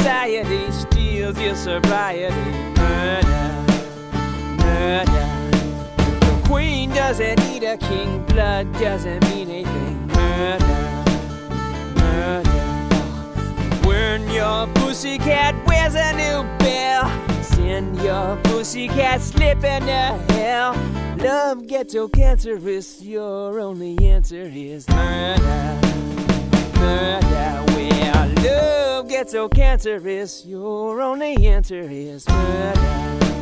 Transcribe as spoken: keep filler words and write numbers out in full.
society steals your sobriety. Murder, murder. The queen doesn't need a king, blood doesn't mean anything. Murder, murder. When your pussycat wears a new bell, send your pussycat slipping to hell. Love gets so cancerous, your only answer is murder, murder. Well, love gets so cancerous, your only answer is murder.